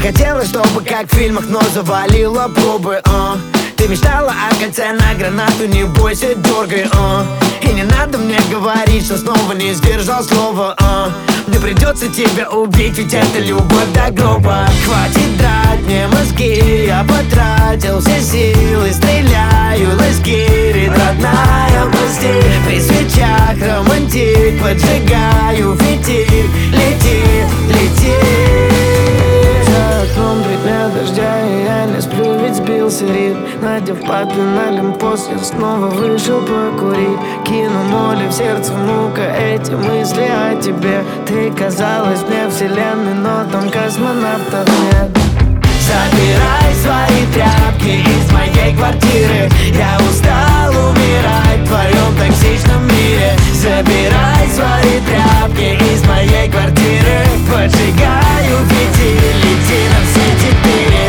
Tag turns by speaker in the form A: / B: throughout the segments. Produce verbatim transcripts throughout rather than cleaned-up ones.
A: хотела, чтобы как в фильмах, но завалила пробы, а. Ты мечтала о кольце на гранату, не бойся, дергай, а. И не надо мне говорить, что снова не сдержал слова, а. Мне придется тебя убить, ведь это любовь до гроба. Хватит драть мне мозги, я потратил все силы, стреляю, ласкирит родная, прости. При свечах романтик, поджигаю фитиль, летит, летит. За окном три дня дождя, и я не сплю, ведь сбился ритм. Надев папин олимпос, я снова вышел покурить. Кину моли, в сердце мука, эти мысли о тебе. Ты казалась мне вселенной, но там космонавтов нет. Забирай свои тряпки из моей квартиры. Я устал умирать в твоем токсичном мире. Забирай свои тряпки из моей квартиры. Поджигаю фитиль, лети на все четыре.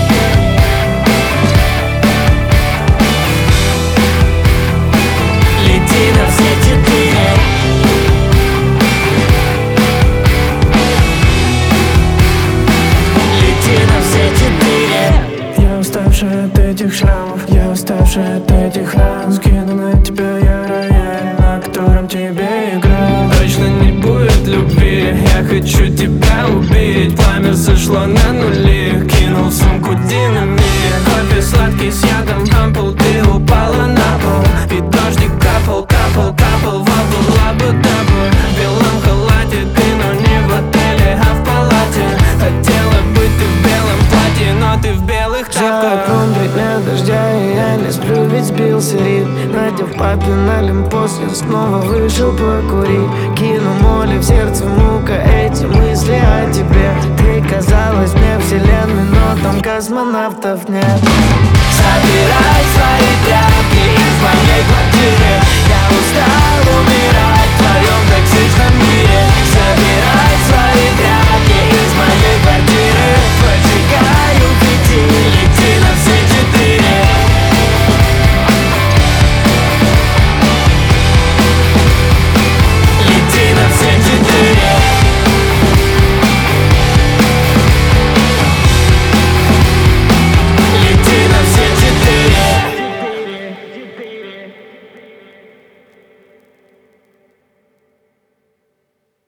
A: Лети на все четыре. Лети на все четыре.
B: Я уставший от этих шрамов, я уставший от этих ран. Скину на тебя я рояль, на котором тебе играл. Точно не будет любви, я хочу тебя убить. Пламя сошло на нули, кинул в сумку динамит. Кофе сладкий с ядом, ампул, ты упала на пол. И дождик капал, капал, капал, вот была бы тобой. В белом халате ты, но не в отеле, а в палате. Хотела быть ты в белом платье, но ты в белых тапках.
A: За окном три дня дождя, и я не сплю, ведь сбился ритм. Надев папин олимпос, я снова вышел покурить. Кину моли, в сердце мука, эти мысли о тебе. Ты казалась мне вселенной, но там космонавтов нет.